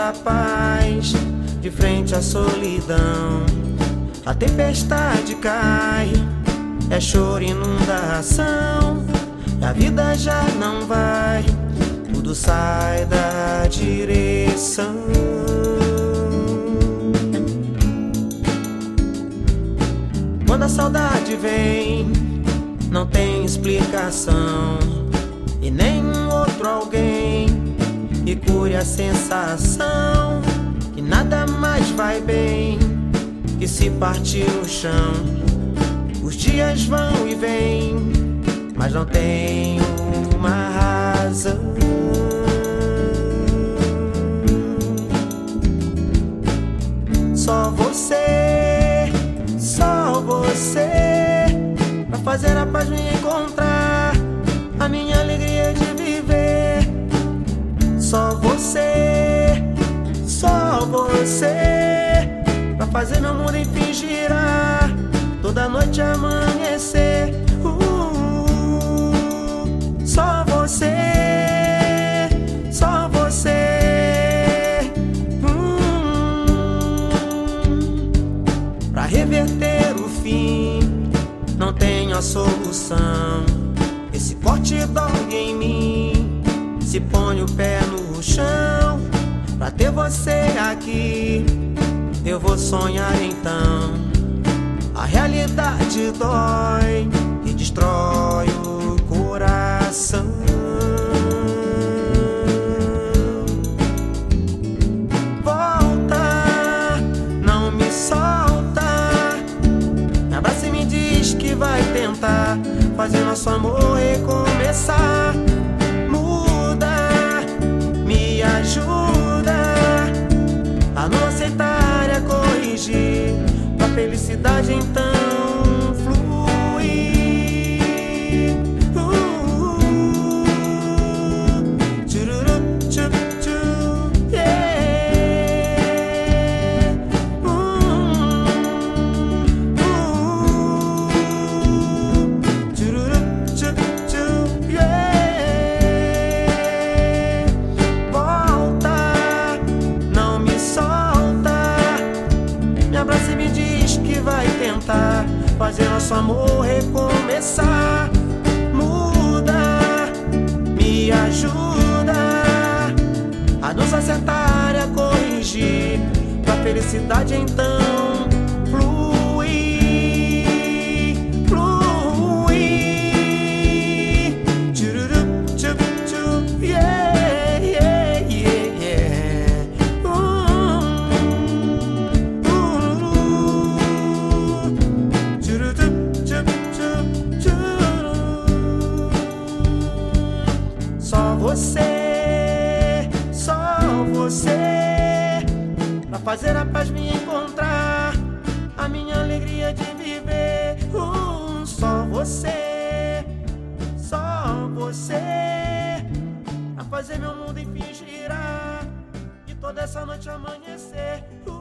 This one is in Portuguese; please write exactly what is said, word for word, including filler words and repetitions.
encontra paz de frente à solidão. A tempestade cai, é choro, inundação, e a vida já não vai, tudo sai da direção. Quando a saudade vem, não tem explicação, e nem um outro alguém que cure a sensação que nada mais vai bem, que se partir o chão. Os dias vão e vêm, mas não tem uma razão. Só você, só você, pra fazer a paz me encontrar, a minha alegria de viver. Só você, só você, pra fazer meu mundo enfim girar, toda noite amanhecer. uh, Só você, só você, uh, pra reverter o fim, não tenho a solução. Esse corte dói em mim, se põe o pé no chão. Pra ter você aqui, eu vou sonhar então. A realidade dói e destrói o coração. Volta, não me solta, me abraça e me diz que vai tentar fazer nosso amor recomeçar. Muda, me ajuda a não aceitar e a corrigir, pra felicidade então fluir. uh, tchururu, tchu, tchu, yeah. uh, uh, tchururu, tchu, tchu, yeah. Volta, não me solta, me abraça e me diz que vai tentar fazer nosso amor recomeçar. Muda, me ajuda a nos acertar e a corrigir, pra felicidade então fluir, fluir. Tchururu, tchu, tchu, yeah, yeah, yeah, yeah. uh, Só você, só você, pra fazer a paz me encontrar, a minha alegria de viver. uh, Só você, só você, pra fazer meu mundo enfim girar, e toda essa noite amanhecer. uh,